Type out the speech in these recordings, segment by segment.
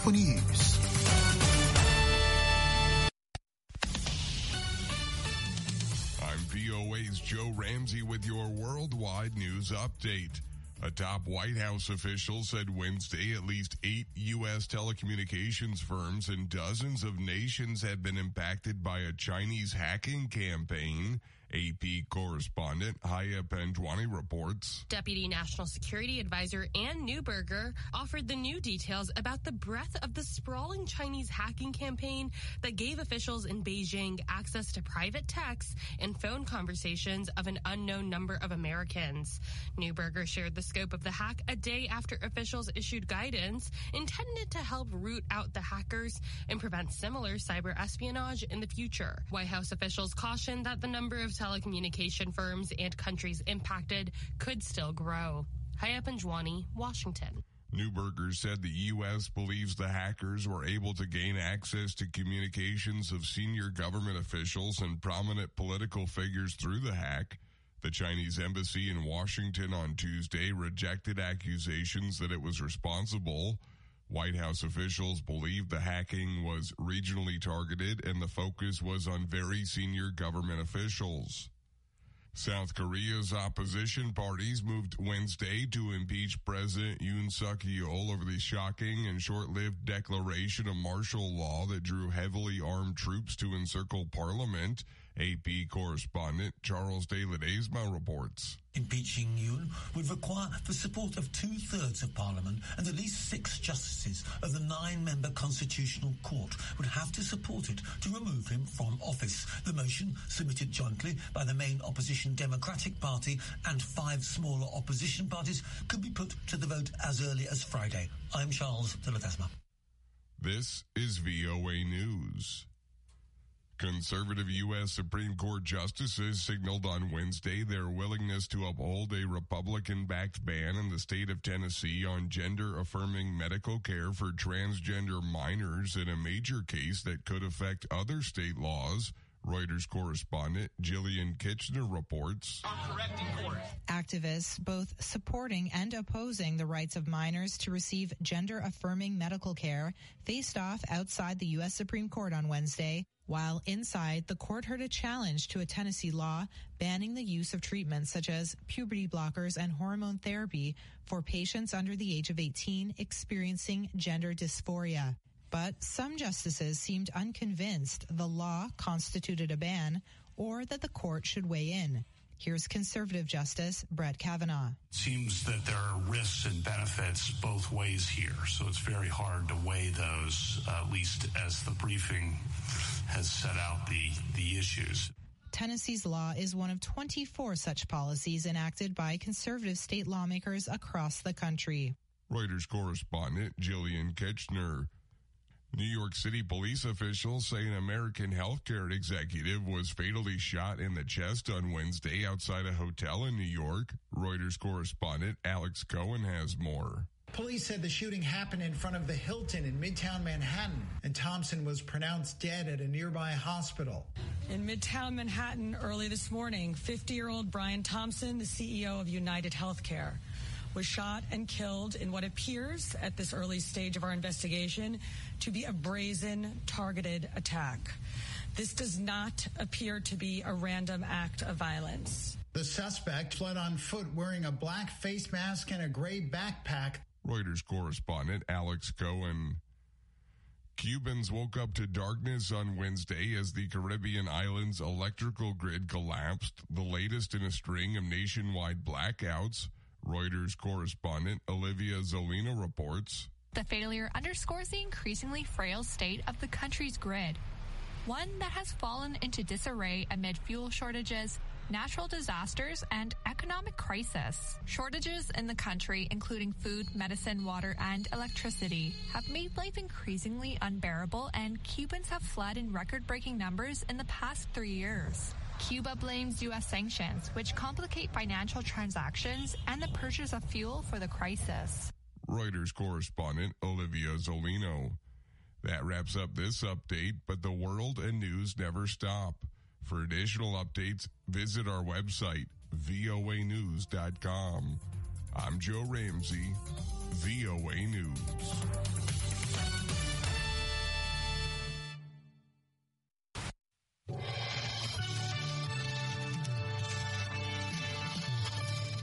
for news. I'm VOA's Joe Ramsey with your worldwide news update. A top White House official said Wednesday at least 8 U.S. telecommunications firms and dozens of nations had been impacted by a Chinese hacking campaign. AP correspondent Haya Panjwani reports. Deputy National Security Advisor Ann Neuberger offered the new details about the breadth of the sprawling Chinese hacking campaign that gave officials in Beijing access to private texts and phone conversations of an unknown number of Americans. Neuberger shared the scope of the hack a day after officials issued guidance intended to help root out the hackers and prevent similar cyber espionage in the future. White House officials cautioned that the number of telecommunication firms and countries impacted could still grow. Haya Panjwani, Washington. Neuberger said the U.S. believes the hackers were able to gain access to communications of senior government officials and prominent political figures through the hack. The Chinese embassy in Washington on Tuesday rejected accusations that it was responsible. White House officials believe the hacking was regionally targeted and the focus was on very senior government officials. South Korea's opposition parties moved Wednesday to impeach President Yoon Suk-yeol over the shocking and short-lived declaration of martial law that drew heavily armed troops to encircle parliament. AP correspondent Charles de Ledesma reports. Impeaching Yoon would require the support of 2/3 of Parliament, and at least 6 justices of the 9-member Constitutional Court would have to support it to remove him from office. The motion, submitted jointly by the main opposition Democratic Party and 5 smaller opposition parties, could be put to the vote as early as Friday. I'm Charles de Ledesma. This is VOA News. Conservative U.S. Supreme Court justices signaled on Wednesday their willingness to uphold a Republican-backed ban in the state of Tennessee on gender-affirming medical care for transgender minors in a major case that could affect other state laws. Reuters correspondent Jillian Kitchener reports. Activists, both supporting and opposing the rights of minors to receive gender-affirming medical care, faced off outside the U.S. Supreme Court on Wednesday, while inside, the court heard a challenge to a Tennessee law banning the use of treatments such as puberty blockers and hormone therapy for patients under the age of 18 experiencing gender dysphoria. But some justices seemed unconvinced the law constituted a ban or that the court should weigh in. Here's conservative Justice Brett Kavanaugh. It seems that there are risks and benefits both ways here, so it's very hard to weigh those, at least as the briefing has set out the issues. Tennessee's law is one of 24 such policies enacted by conservative state lawmakers across the country. Reuters correspondent Jillian Kitchener. New York City police officials say an American healthcare executive was fatally shot in the chest on Wednesday outside a hotel in New York. Reuters correspondent Alex Cohen has more. Police said the shooting happened in front of the Hilton in Midtown Manhattan, and Thompson was pronounced dead at a nearby hospital. In Midtown Manhattan early this morning, 50-year-old Brian Thompson, the CEO of United Healthcare, was shot and killed in what appears, at this early stage of our investigation, to be a brazen, targeted attack. This does not appear to be a random act of violence. The suspect fled on foot wearing a black face mask and a gray backpack. Reuters correspondent Alex Cohen. Cubans woke up to darkness on Wednesday as the Caribbean islands' electrical grid collapsed, the latest in a string of nationwide blackouts. Reuters correspondent Olivia Zolino reports. The failure underscores the increasingly frail state of the country's grid, one that has fallen into disarray amid fuel shortages, natural disasters, and economic crisis. Shortages in the country, including food, medicine, water, and electricity, have made life increasingly unbearable, and Cubans have fled in record-breaking numbers in the past 3 years. Cuba blames U.S. sanctions, which complicate financial transactions and the purchase of fuel for the crisis. Reuters correspondent Olivia Zolino. That wraps up this update, but the world and news never stop. For additional updates, visit our website, voanews.com. I'm Joe Ramsey, VOA News.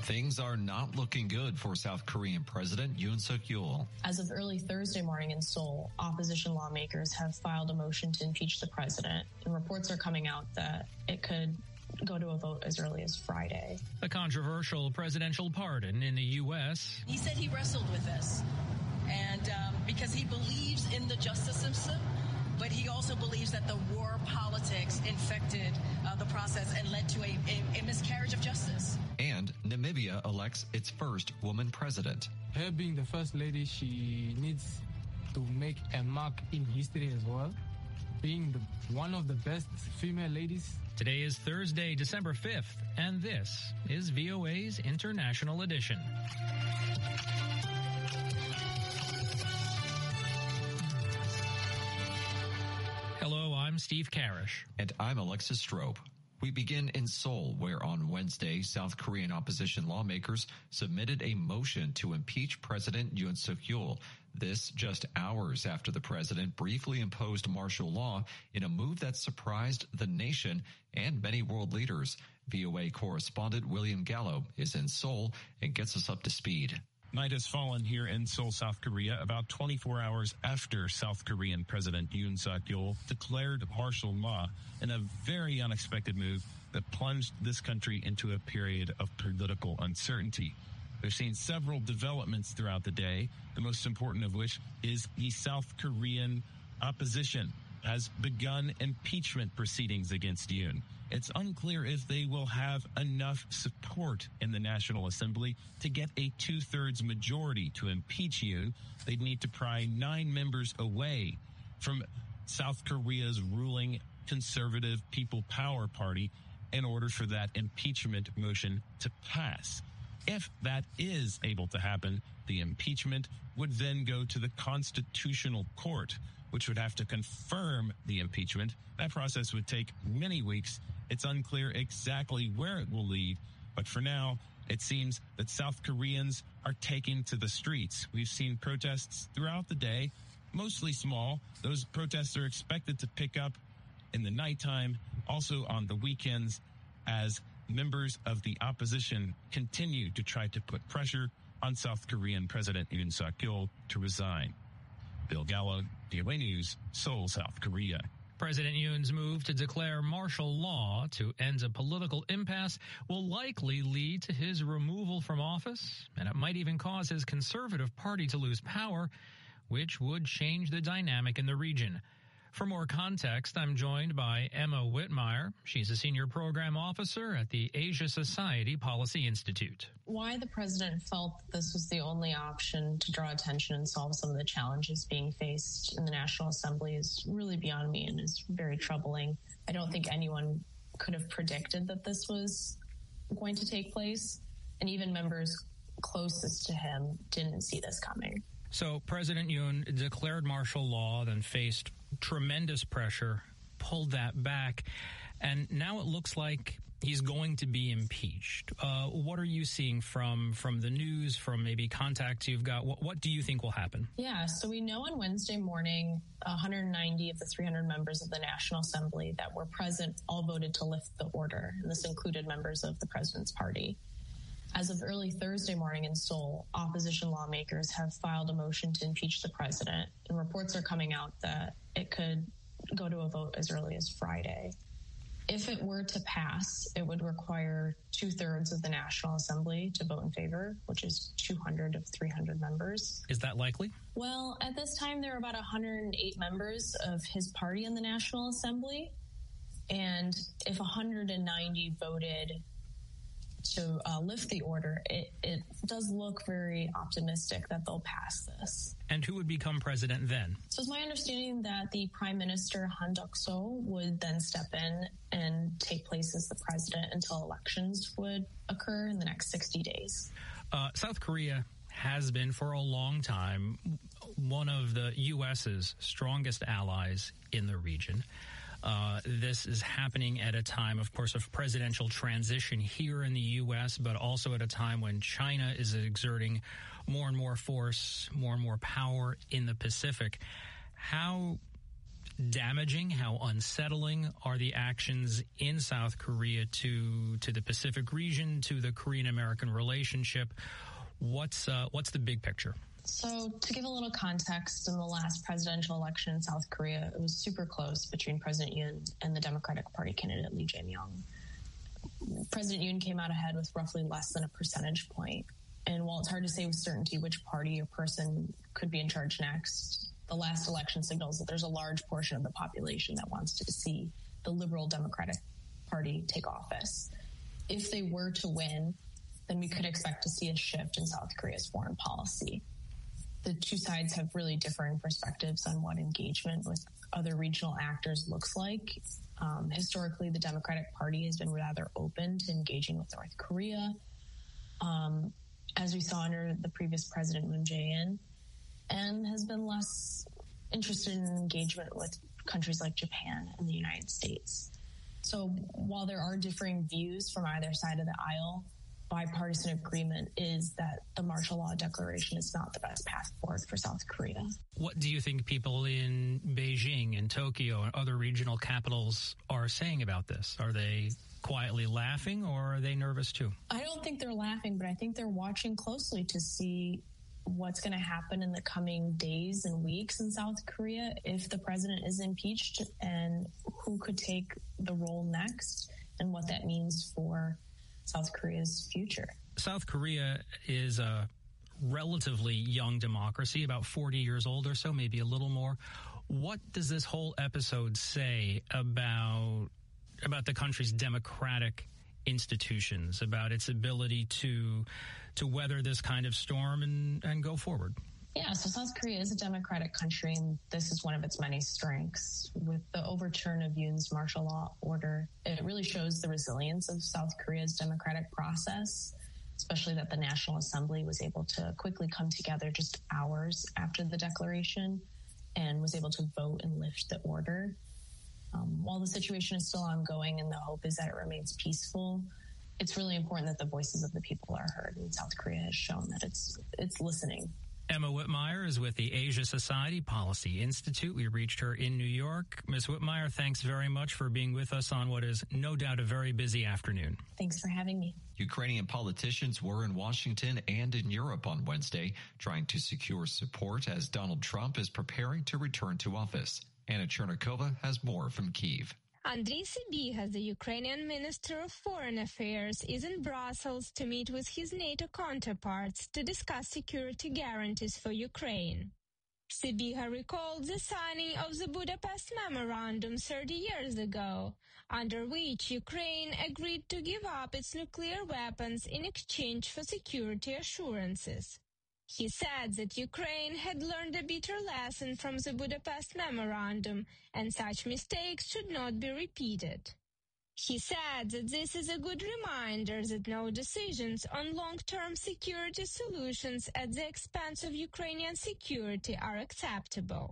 Things are not looking good for South Korean President Yoon Suk-yeol. As of early Thursday morning in Seoul, opposition lawmakers have filed a motion to impeach the president, and reports are coming out that it could go to a vote as early as Friday. A controversial presidential pardon in the U.S. He said he wrestled with this, and because he believes in the justice system, but he also believes that the war politics infected the process and led to a miscarriage of justice. And Namibia elects its first woman president. Her being the first lady, she needs to make a mark in history as well, being one of the best female ladies. Today is Thursday, December 5th, and this is VOA's International Edition. Hello, I'm Steve Karish. And I'm Alexis Strope. We begin in Seoul, where on Wednesday, South Korean opposition lawmakers submitted a motion to impeach President Yoon Suk-yeol. This just hours after the president briefly imposed martial law in a move that surprised the nation and many world leaders. VOA correspondent William Gallo is in Seoul and gets us up to speed. Night has fallen here in Seoul, South Korea, about 24 hours after South Korean President Yoon Suk-yeol declared martial law in a very unexpected move that plunged this country into a period of political uncertainty. We've seen several developments throughout the day, the most important of which is the South Korean opposition has begun impeachment proceedings against Yoon. It's unclear if they will have enough support in the National Assembly to get a 2/3 majority to impeach Yoon. They'd need to pry 9 members away from South Korea's ruling conservative People Power Party in order for that impeachment motion to pass. If that is able to happen, the impeachment would then go to the Constitutional Court, which would have to confirm the impeachment. That process would take many weeks. It's unclear exactly where it will lead, but for now, it seems that South Koreans are taking to the streets. We've seen protests throughout the day, mostly small. Those protests are expected to pick up in the nighttime, also on the weekends, as members of the opposition continue to try to put pressure on South Korean President Yoon Suk-yeol to resign. Bill Gallo, VOA News, Seoul, South Korea. President Yoon's move to declare martial law to end a political impasse will likely lead to his removal from office, and it might even cause his Conservative Party to lose power, which would change the dynamic in the region. For more context, I'm joined by Emma Whitmire. She's a senior program officer at the Asia Society Policy Institute. Why the president felt this was the only option to draw attention and solve some of the challenges being faced in the National Assembly is really beyond me and is very troubling. I don't think anyone could have predicted that this was going to take place, and even members closest to him didn't see this coming. So President Yoon declared martial law, then faced tremendous pressure, pulled that back, and now it looks like he's going to be impeached. What are you seeing from the news, from maybe contacts you've got? What do you think will happen? Yeah, so we know on Wednesday morning, 190 of the 300 members of the National Assembly that were present all voted to lift the order, and this included members of the president's party. As of early Thursday morning in Seoul, opposition lawmakers have filed a motion to impeach the president, and reports are coming out that it could go to a vote as early as Friday. If it were to pass, it would require 2/3 of the National Assembly to vote in favor, which is 200 of 300 members. Is that likely? Well, at this time, there are about 108 members of his party in the National Assembly, and if 190 voted to lift the order, it does look very optimistic that they'll pass this. And who would become president then? So it's my understanding that the Prime Minister Han Duck-seo would then step in and take place as the president until elections would occur in the next 60 days. South Korea has been for a long time one of the U.S.'s strongest allies in the region. This is happening at a time, of course, of presidential transition here in the U.S., but also at a time when China is exerting more and more force, more and more power in the Pacific. How damaging, how unsettling are the actions in South Korea to the Pacific region, to the Korean-American relationship? What's the big picture? So to give a little context, in the last presidential election in South Korea, it was super close between President Yoon and the Democratic Party candidate Lee Jae-myung. President Yoon came out ahead with roughly less than a percentage point. And while it's hard to say with certainty which party or person could be in charge next, the last election signals that there's a large portion of the population that wants to see the Liberal Democratic Party take office. If they were to win, then we could expect to see a shift in South Korea's foreign policy. The two sides have really differing perspectives on what engagement with other regional actors looks like. Historically, the Democratic Party has been rather open to engaging with North Korea, as we saw under the previous president, Moon Jae-in, and has been less interested in engagement with countries like Japan and the United States. So while there are differing views from either side of the aisle, bipartisan agreement is that the martial law declaration is not the best path forward for South Korea. What do you think people in Beijing and Tokyo and other regional capitals are saying about this? Are they quietly laughing, or are they nervous too? I don't think they're laughing, but I think they're watching closely to see what's going to happen in the coming days and weeks in South Korea if the president is impeached, and who could take the role next and what that means for South Korea's future. South Korea is a relatively young democracy, about 40 years old or so, maybe a little more. What does this whole episode say about the country's democratic institutions, about its ability to weather this kind of storm and go forward? Yeah, so South Korea is a democratic country, and this is one of its many strengths. With the overturn of Yoon's martial law order, it really shows the resilience of South Korea's democratic process, especially that the National Assembly was able to quickly come together just hours after the declaration and was able to vote and lift the order. While the situation is still ongoing and the hope is that it remains peaceful, it's really important that the voices of the people are heard, and South Korea has shown that it's listening. Emma Whitmire is with the Asia Society Policy Institute. We reached her in New York. Ms. Whitmire, thanks very much for being with us on what is no doubt a very busy afternoon. Thanks for having me. Ukrainian politicians were in Washington and in Europe on Wednesday, trying to secure support as Donald Trump is preparing to return to office. Anna Chernikova has more from Kyiv. Andriy Sybiha, the Ukrainian Minister of Foreign Affairs, is in Brussels to meet with his NATO counterparts to discuss security guarantees for Ukraine. Sybiha recalled the signing of the Budapest Memorandum 30 years ago, under which Ukraine agreed to give up its nuclear weapons in exchange for security assurances. He said that Ukraine had learned a bitter lesson from the Budapest Memorandum, and such mistakes should not be repeated. He said that this is a good reminder that no decisions on long-term security solutions at the expense of Ukrainian security are acceptable.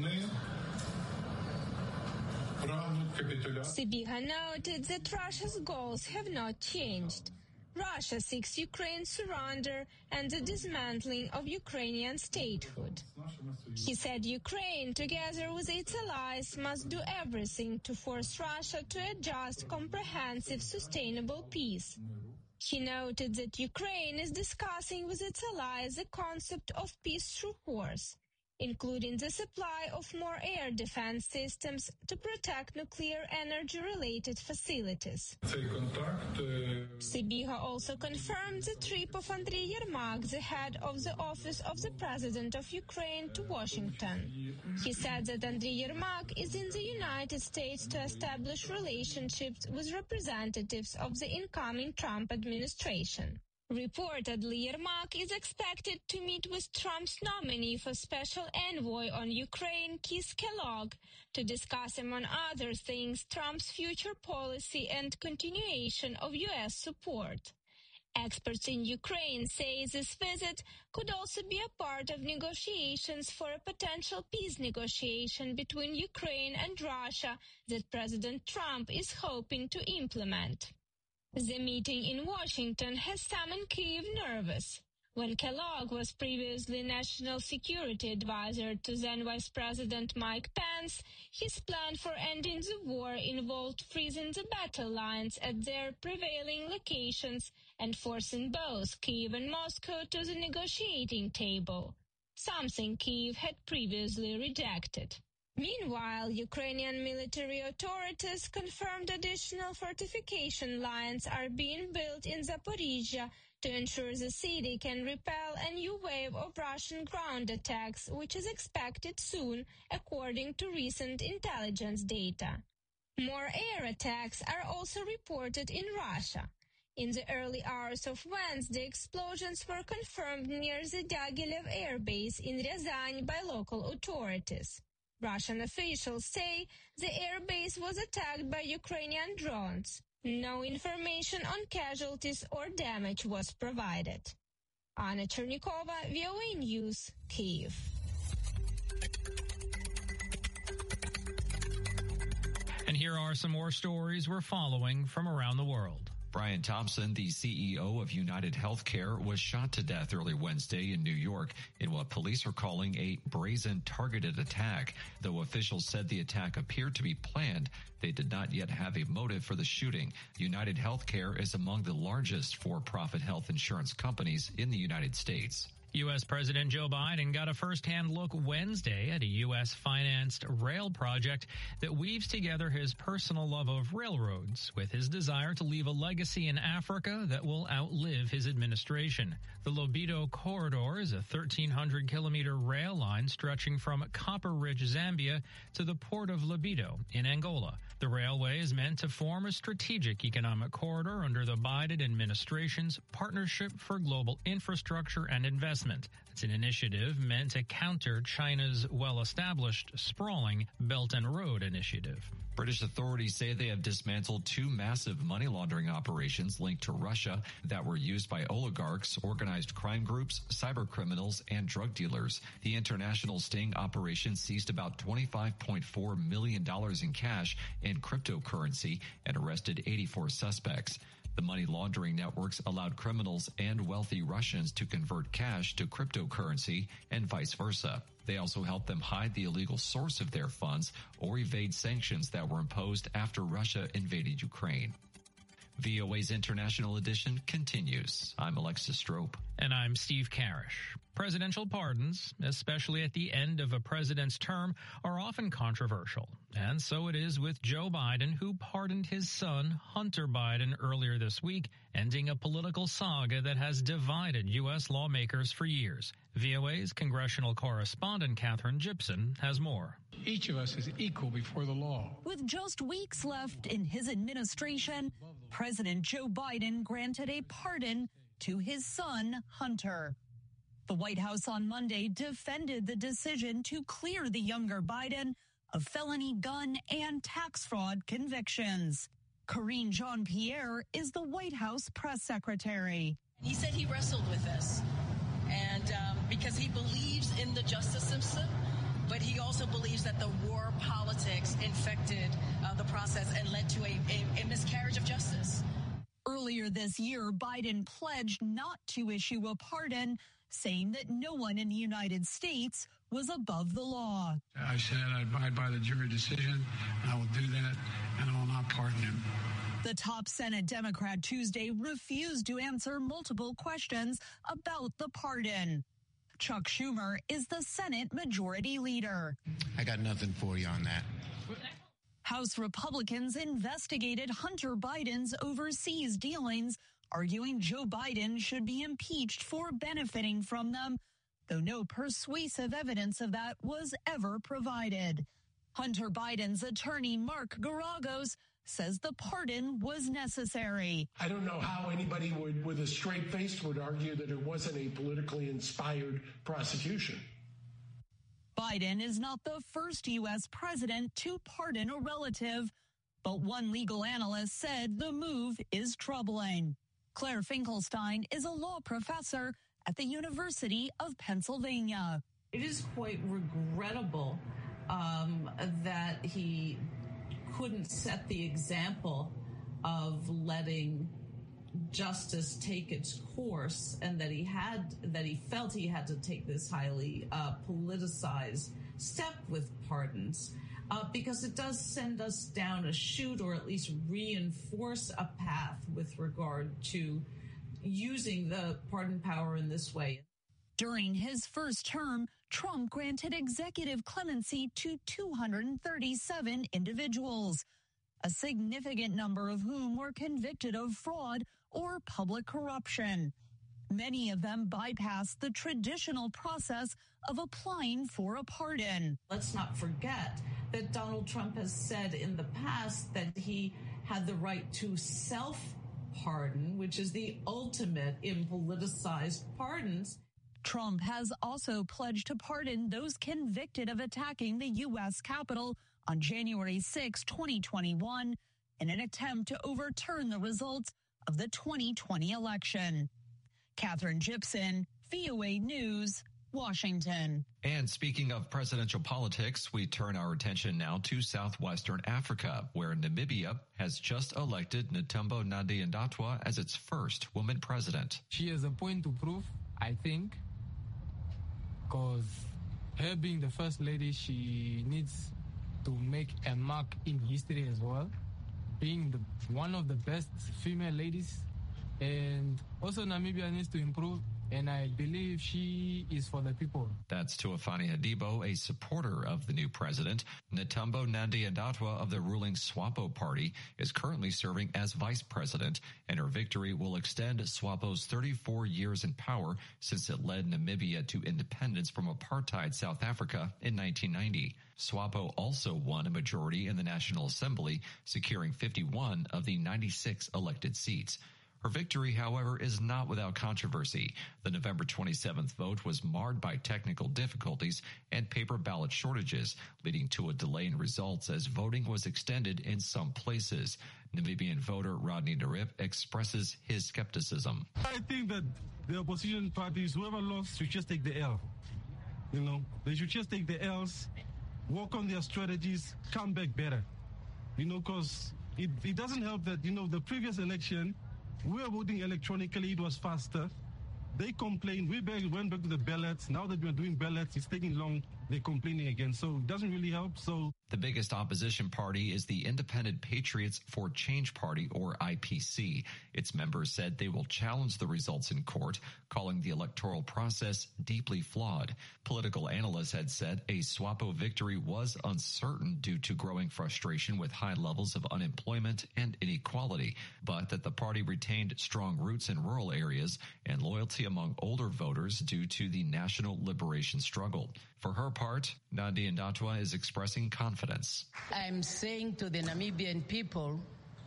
Sybiha noted that Russia's goals have not changed. Russia seeks Ukraine's surrender and the dismantling of Ukrainian statehood. He said Ukraine, together with its allies, must do everything to force Russia to adjust comprehensive, sustainable peace. He noted that Ukraine is discussing with its allies the concept of peace through force, including the supply of more air defense systems to protect nuclear energy-related facilities. Sybiha also confirmed the trip of Andriy Yermak, the head of the Office of the President of Ukraine, to Washington. He said that Andriy Yermak is in the United States to establish relationships with representatives of the incoming Trump administration. Reportedly, Yermak is expected to meet with Trump's nominee for special envoy on Ukraine, Keith Kellogg, to discuss, among other things, Trump's future policy and continuation of U.S. support. Experts in Ukraine say this visit could also be a part of negotiations for a potential peace negotiation between Ukraine and Russia that President Trump is hoping to implement. The meeting in Washington has some in Kyiv nervous. When Kellogg was previously National Security Advisor to then Vice President Mike Pence, his plan for ending the war involved freezing the battle lines at their prevailing locations and forcing both Kyiv and Moscow to the negotiating table, something Kyiv had previously rejected. Meanwhile, Ukrainian military authorities confirmed additional fortification lines are being built in Zaporizhia to ensure the city can repel a new wave of Russian ground attacks, which is expected soon, according to recent intelligence data. More air attacks are also reported in Russia. In the early hours of Wednesday, explosions were confirmed near the Diaghilev air base in Ryazan by local authorities. Russian officials say the air base was attacked by Ukrainian drones. No information on casualties or damage was provided. Anna Chernikova, VOA News, Kyiv. And here are some more stories we're following from around the world. Brian Thompson, the CEO of United Healthcare, was shot to death early Wednesday in New York in what police are calling a brazen targeted attack. Though officials said the attack appeared to be planned, they did not yet have a motive for the shooting. United Healthcare is among the largest for-profit health insurance companies in the United States. U.S. President Joe Biden got a first-hand look Wednesday at a U.S.-financed rail project that weaves together his personal love of railroads with his desire to leave a legacy in Africa that will outlive his administration. The Lobito Corridor is a 1,300-kilometer rail line stretching from Copper Ridge, Zambia, to the port of Lobito in Angola. The railway is meant to form a strategic economic corridor under the Biden administration's Partnership for Global Infrastructure and Investment. It's an initiative meant to counter China's well-established sprawling Belt and Road Initiative. British authorities say they have dismantled two massive money laundering operations linked to Russia that were used by oligarchs, organized crime groups, cyber criminals, and drug dealers. The international sting operation seized about $25.4 million in cash and cryptocurrency and arrested 84 suspects. The money laundering networks allowed criminals and wealthy Russians to convert cash to cryptocurrency and vice versa. They also helped them hide the illegal source of their funds or evade sanctions that were imposed after Russia invaded Ukraine. VOA's International Edition continues. I'm Alexis Strope. And I'm Steve Karish. Presidential pardons, especially at the end of a president's term, are often controversial. And so it is with Joe Biden, who pardoned his son, Hunter Biden, earlier this week, ending a political saga that has divided U.S. lawmakers for years. VOA's congressional correspondent Catherine Gibson has more. Each of us is equal before the law. With just weeks left in his administration, President Joe Biden granted a pardon to his son, Hunter. The White House on Monday defended the decision to clear the younger Biden of felony gun and tax fraud convictions. Karine Jean-Pierre is the White House press secretary. He said he wrestled with this, and because he believes in the justice system, but he also believes that the war politics infected the process and led to a miscarriage of justice. Earlier this year, Biden pledged not to issue a pardon, saying that no one in the United States was above the law. I said I abide by the jury decision, and I will do that, and I will not pardon him. The top Senate Democrat Tuesday refused to answer multiple questions about the pardon. Chuck Schumer is the Senate Majority Leader. I got nothing for you on that. House Republicans investigated Hunter Biden's overseas dealings, arguing Joe Biden should be impeached for benefiting from them, though no persuasive evidence of that was ever provided. Hunter Biden's attorney, Mark Garagos, says the pardon was necessary. I don't know how anybody would, with a straight face, would argue that it wasn't a politically inspired prosecution. Biden is not the first U.S. president to pardon a relative, but one legal analyst said the move is troubling. Claire Finkelstein is a law professor at the University of Pennsylvania. It is quite regrettable that he couldn't set the example of letting justice take its course, and that he felt he had to take this highly politicized step with pardons, because it does send us down a chute, or at least reinforce a path with regard to using the pardon power in this way. During his first term, Trump granted executive clemency to 237 individuals, a significant number of whom were convicted of fraud or public corruption. Many of them bypassed the traditional process of applying for a pardon. Let's not forget that Donald Trump has said in the past that he had the right to self-pardon, which is the ultimate in politicized pardons. Trump has also pledged to pardon those convicted of attacking the U.S. Capitol on January 6, 2021, in an attempt to overturn the results of the 2020 election. Catherine Gibson, VOA News, Washington. And speaking of presidential politics, we turn our attention now to southwestern Africa, where Namibia has just elected Netumbo Nandi-Ndaitwah as its first woman president. She has a point to prove, I think, because her being the first lady, she needs to make a mark in history as well, being one of the best female ladies. And also Namibia needs to improve, and I believe she is for the people. That's Tuafani Hadibo, a supporter of the new president. Netumbo Nandi-Ndaitwah of the ruling SWAPO party is currently serving as vice president, and her victory will extend SWAPO's 34 years in power since it led Namibia to independence from apartheid South Africa in 1990. SWAPO also won a majority in the National Assembly, securing 51 of the 96 elected seats. Her victory, however, is not without controversy. The November 27th vote was marred by technical difficulties and paper ballot shortages, leading to a delay in results as voting was extended in some places. Namibian voter Rodney Narip expresses his skepticism. I think that the opposition parties, whoever lost, should just take the L. They should just take the L's, work on their strategies, come back better. Because it doesn't help that, the previous election, we were voting electronically, it was faster. They complained, went back to the ballots. Now that we're doing ballots, it's taking long. They're complaining again. So it doesn't really help. The biggest opposition party is the Independent Patriots for Change Party, or IPC. Its members said they will challenge the results in court, calling the electoral process deeply flawed. Political analysts had said a SWAPO victory was uncertain due to growing frustration with high levels of unemployment and inequality, but that the party retained strong roots in rural areas and loyalty among older voters due to the national liberation struggle. For her part, Nandi-Ndaitwah is expressing confidence. I'm saying to the Namibian people,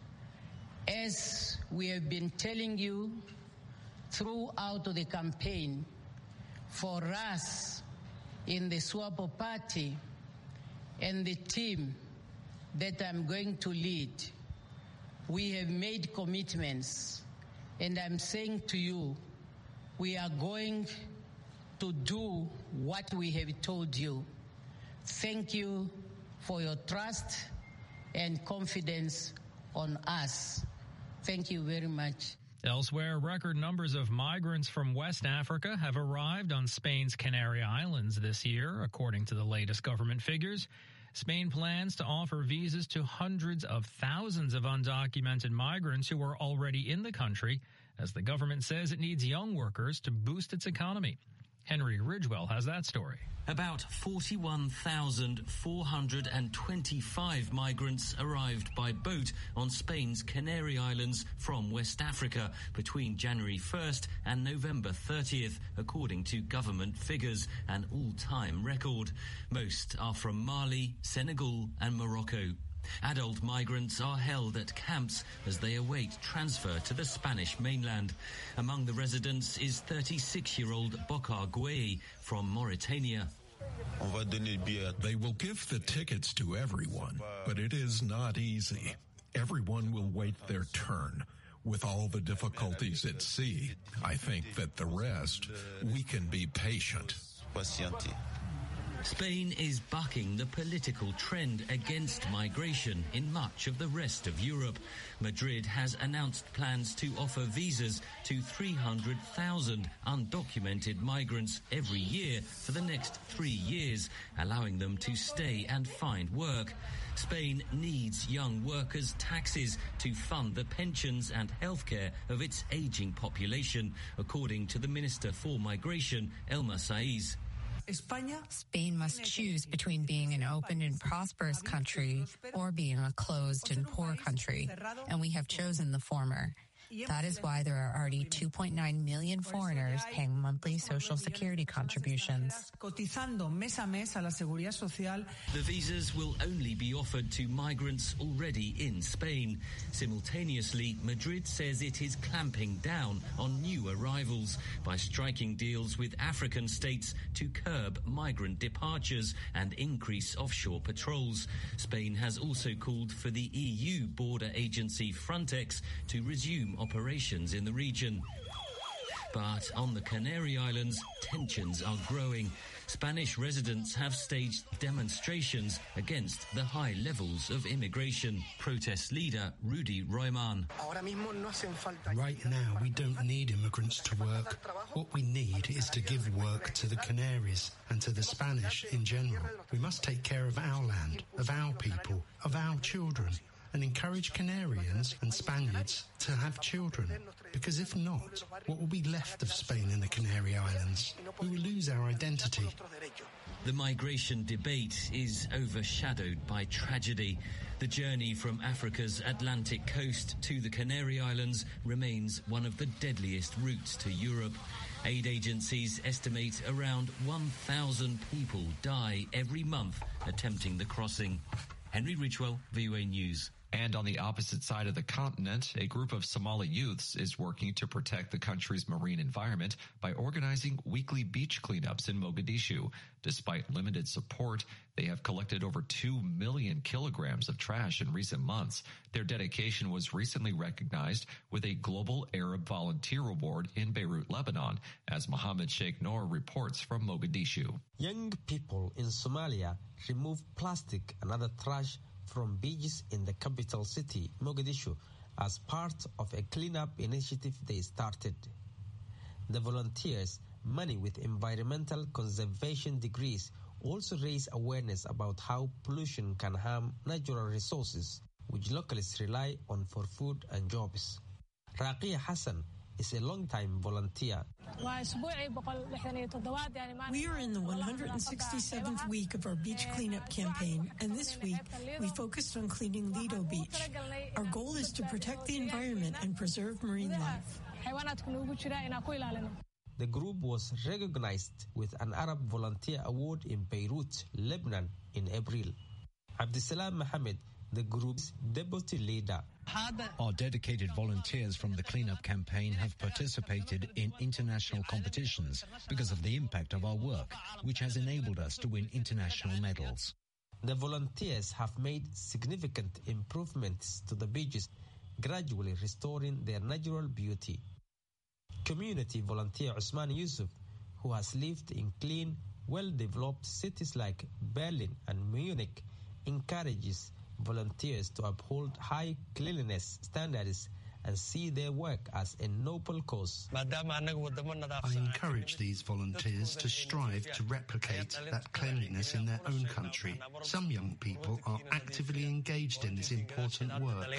as we have been telling you throughout the campaign, for us in the SWAPO party and the team that I'm going to lead, we have made commitments, and I'm saying to you, we are going to do what we have told you. Thank you for your trust and confidence on us. Thank you very much. Elsewhere, record numbers of migrants from West Africa have arrived on Spain's Canary Islands this year, according to the latest government figures. Spain plans to offer visas to hundreds of thousands of undocumented migrants who are already in the country, as the government says it needs young workers to boost its economy. Henry Ridgewell has that story. About 41,425 migrants arrived by boat on Spain's Canary Islands from West Africa between January 1st and November 30th, according to government figures, an all-time record. Most are from Mali, Senegal and Morocco. Adult migrants are held at camps as they await transfer to the Spanish mainland. Among the residents is 36-year-old Bokar Gueye from Mauritania. They will give the tickets to everyone, but it is not easy. Everyone will wait their turn. With all the difficulties at sea, I think that the rest, we can be patient. Spain is bucking the political trend against migration in much of the rest of Europe. Madrid has announced plans to offer visas to 300,000 undocumented migrants every year for the next 3 years, allowing them to stay and find work. Spain needs young workers' taxes to fund the pensions and healthcare of its aging population, according to the Minister for Migration, Elma Saiz. Spain must choose between being an open and prosperous country or being a closed and poor country, and we have chosen the former. That is why there are already 2.9 million foreigners paying monthly Social Security contributions. The visas will only be offered to migrants already in Spain. Simultaneously, Madrid says it is clamping down on new arrivals by striking deals with African states to curb migrant departures and increase offshore patrols. Spain has also called for the EU border agency Frontex to resume operations in the region. But on the Canary Islands, tensions are growing. Spanish residents have staged demonstrations against the high levels of immigration. Protest leader Rudy Royman. Right now, we don't need immigrants to work. What we need is to give work to the Canaries and to the Spanish in general. We must take care of our land, of our people, of our children, and encourage Canarians and Spaniards to have children. Because if not, what will be left of Spain and the Canary Islands? We will lose our identity. The migration debate is overshadowed by tragedy. The journey from Africa's Atlantic coast to the Canary Islands remains one of the deadliest routes to Europe. Aid agencies estimate around 1,000 people die every month attempting the crossing. Henry Ridgwell, VOA News. And on the opposite side of the continent, a group of Somali youths is working to protect the country's marine environment by organizing weekly beach cleanups in Mogadishu. Despite limited support, they have collected over 2 million kilograms of trash in recent months. Their dedication was recently recognized with a Global Arab Volunteer Award in Beirut, Lebanon, as Mohammed Sheikh Noor reports from Mogadishu. Young people in Somalia remove plastic and other trash from beaches in the capital city, Mogadishu, as part of a cleanup initiative they started. The volunteers, many with environmental conservation degrees, also raise awareness about how pollution can harm natural resources, which locals rely on for food and jobs. Raqiya Hassan is a long-time volunteer. We are in the 167th week of our beach cleanup campaign, and this week we focused on cleaning Lido Beach. Our goal is to protect the environment and preserve marine life. The group was recognized with an Arab Volunteer Award in Beirut, Lebanon in April. Abdisalam Mohammed, the group's deputy leader. Our dedicated volunteers from the cleanup campaign have participated in international competitions because of the impact of our work, which has enabled us to win international medals. The volunteers have made significant improvements to the beaches, gradually restoring their natural beauty. Community volunteer Usman Yusuf, who has lived in clean, well-developed cities like Berlin and Munich, encourages volunteers to uphold high cleanliness standards and see their work as a noble cause. I encourage these volunteers to strive to replicate that cleanliness in their own country. Some young people are actively engaged in this important work.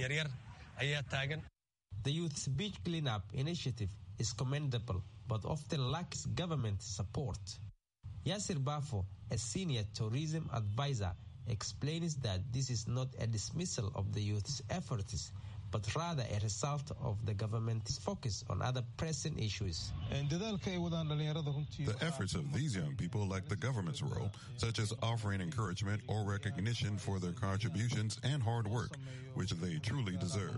The Youth's Beach Cleanup initiative is commendable, but often lacks government support. Yasir Bafo, a senior tourism advisor, explains that this is not a dismissal of the youth's efforts, but rather a result of the government's focus on other pressing issues. The efforts of these young people lack the government's role, such as offering encouragement or recognition for their contributions and hard work, which they truly deserve.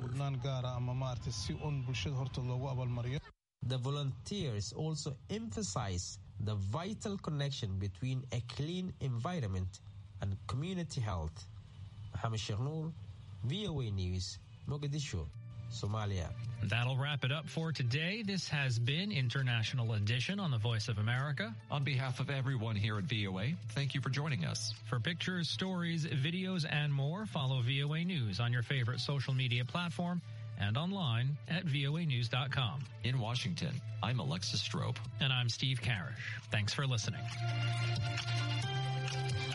The volunteers also emphasize the vital connection between a clean environment and community health. Mohammed Sheikh Noor, VOA News, Mogadishu. Somalia. That'll wrap it up for today. This has been International Edition on the Voice of America. On behalf of everyone here at VOA, thank you for joining us. For pictures, stories, videos, and more, follow VOA News on your favorite social media platform and online at voanews.com. In Washington, I'm Alexis Strope. And I'm Steve Karish. Thanks for listening.